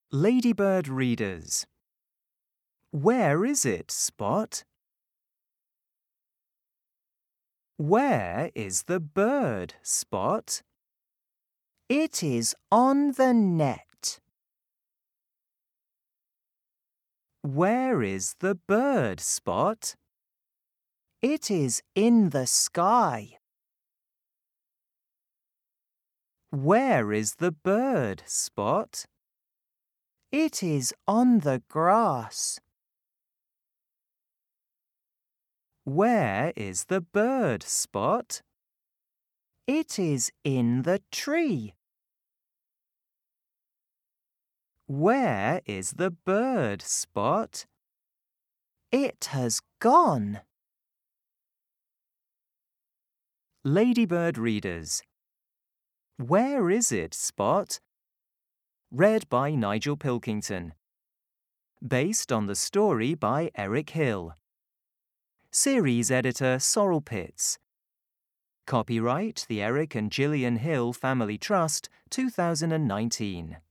Ladybird readers. Where is it, Spot? Where is the bird, Spot? It is on the net. Where is the bird, Spot? It is in the sky. Where is the bird, Spot? It is on the grass. Where is the bird, Spot? It is in the tree. Where is the bird, Spot? It has gone. Ladybird readers. Where is it, Spot? Read by Nigel Pilkington. Based on the story by Eric Hill. Series editor Sorrel Pitts. Copyright the Eric and Gillian Hill Family Trust, 2019.